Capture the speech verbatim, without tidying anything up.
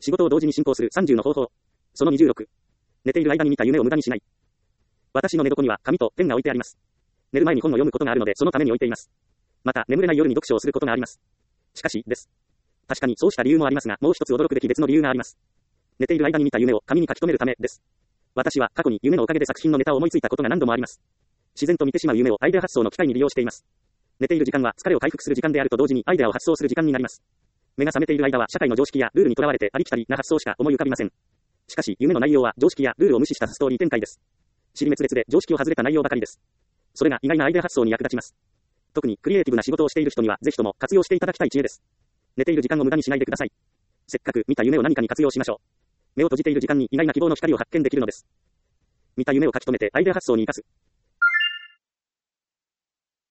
仕事を同時に進行するさんじゅうの方法。そのにじゅうろく。寝ている間に見た夢を無駄にしない。私の寝床には紙とペンが置いてあります。寝る前に本を読むことがあるのでそのために置いています。また、眠れない夜に読書をすることがあります。しかし、です。確かにそうした理由もありますが、もう一つ驚くべき別の理由があります。寝ている間に見た夢を紙に書き留めるためです。私は過去に夢のおかげで作品のネタを思いついたことが何度もあります。自然と見てしまう夢をアイデア発想の機会に利用しています。寝ている時間は疲れを回復する時間であると同時にアイデアを発想する時間になります。目が覚めている間は社会の常識やルールにとらわれてありきたりな発想しか思い浮かびません。しかし、夢の内容は常識やルールを無視したストーリー展開です。尻滅裂で常識を外れた内容ばかりです。それが意外なアイデア発想に役立ちます。特にクリエイティブな仕事をしている人にはぜひとも活用していただきたい知恵です。寝ている時間を無駄にしないでください。せっかく見た夢を何かに活用しましょう。目を閉じている時間に意外な希望の光を発見できるのです。見た夢を書き留めてアイデア発想に生かす。